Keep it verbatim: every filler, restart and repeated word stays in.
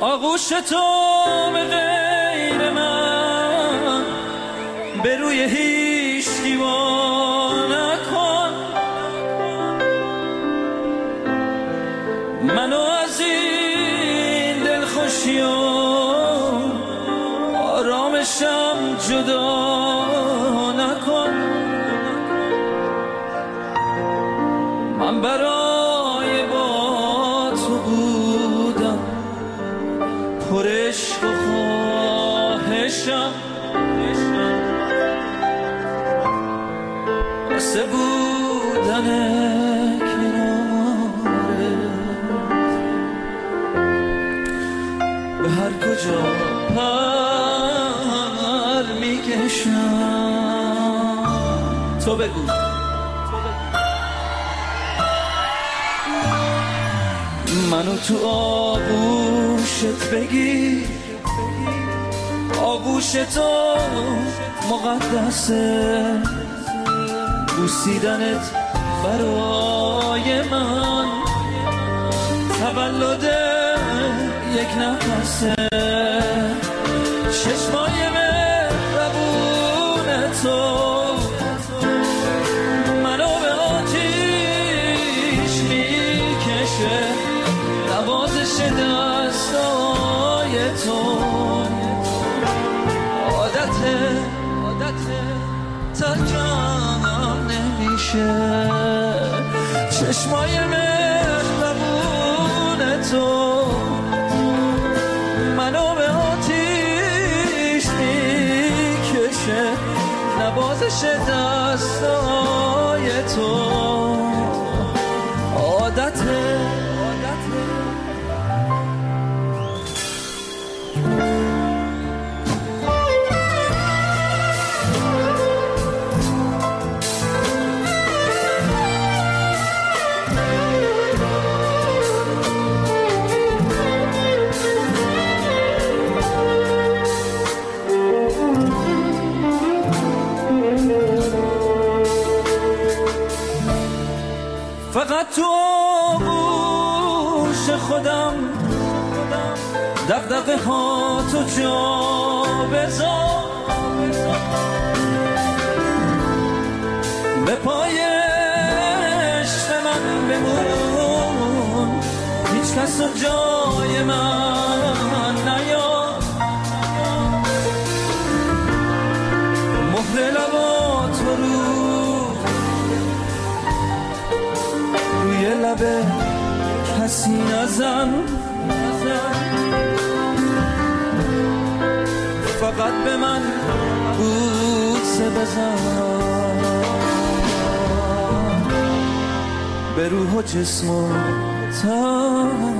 آغوش تو به غیر من به روی هیچ دیوا نکن. منو از این دلخوشی و آرامشم جدا نکن. من برای با تو بودم پر عشق و خواهشم، واسه بودن کناره به هر کجا پر میکشم. تو بگو منو تو آغوشت بگیر، آغوش تو مقدسه، بوسیدنت برای من تولد یک نفسه. چشمای مهربون تو منو به آتیش میکشه، نوازش دستای تو عادته عادته ترکم نمیشه. چشمای مهربون تو منو به آتیش میکشه، نوازش دستای تو عادته فقط تو آغوش خودم دغدغه ها تو جا بذار، به پای عشق من بمون، هیچ کس رو جای من نیار. مهر لبات رو روی لبه کسی نزن، فقط به من بوسه بزن، به روح و جسم و تن